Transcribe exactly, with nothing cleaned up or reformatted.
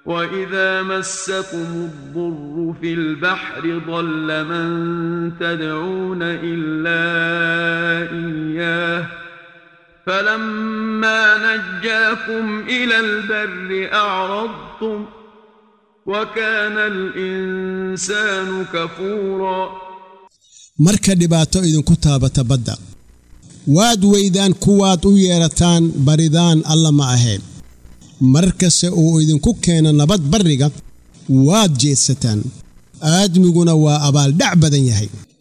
وإذا مسكم الضر في البحر ضل من تدعون إلا إياه فلما نجاكم إلى البر أعرضتم وكان الإنسان كفورا. marka dhibaato idinku taabata badda waad weydaan kuwaad u yeerataan baridaan alla ma ahayn markase uu idinku keena nabad bariga waad jeedsataan aadmiguna waa abaal dhac badan yahay.